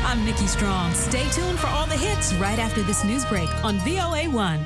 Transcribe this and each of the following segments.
I'm Nikki Strong. Stay tuned for all the hits right after this news break on VOA1.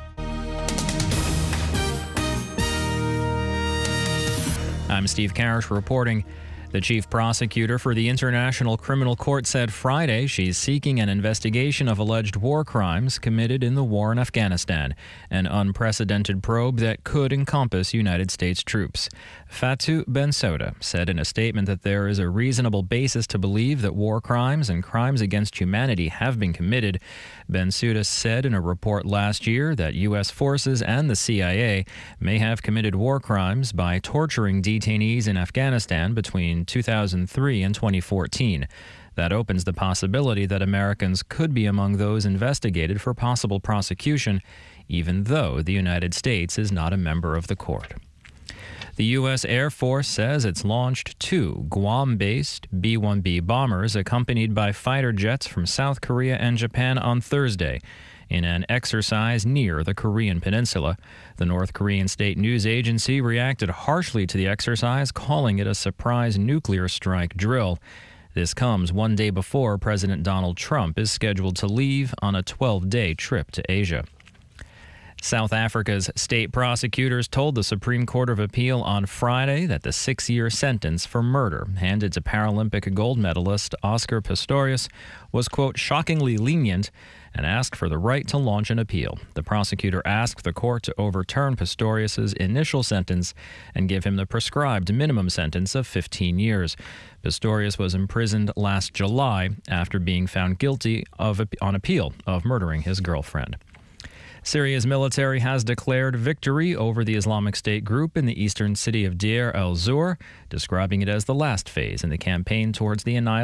I'm Steve Karish reporting. The chief prosecutor for the International Criminal Court said Friday she's seeking an investigation of alleged war crimes committed in the war in Afghanistan, an unprecedented probe that could encompass United States troops. Fatou Bensouda said in a statement that there is a reasonable basis to believe that war crimes and crimes against humanity have been committed. Bensouda said in a report last year that U.S. forces and the CIA may have committed war crimes by torturing detainees in Afghanistan between 2003 and 2014. That opens the possibility that Americans could be among those investigated for possible prosecution, even though the United States is not a member of the court. The U.S. Air Force says it's launched 2 Guam-based B-1B bombers accompanied by fighter jets from South Korea and Japan on Thursday in an exercise near the Korean peninsula. The North Korean state news agency reacted harshly to the exercise, calling it a surprise nuclear strike drill. This comes one day before President Donald Trump is scheduled to leave on a 12-day trip to Asia. South Africa's state prosecutors told the Supreme Court of Appeal on Friday that the 6-year sentence for murder handed to Paralympic gold medalist Oscar Pistorius was, quote, shockingly lenient, and asked for the right to launch an appeal. The prosecutor asked the court to overturn Pistorius's initial sentence and give him the prescribed minimum sentence of 15 years. Pistorius was imprisoned last July after being found guilty on appeal of murdering his girlfriend. Syria's military has declared victory over the Islamic State group in the eastern city of Deir el-Zur, describing it as the last phase in the campaign towards the annihilation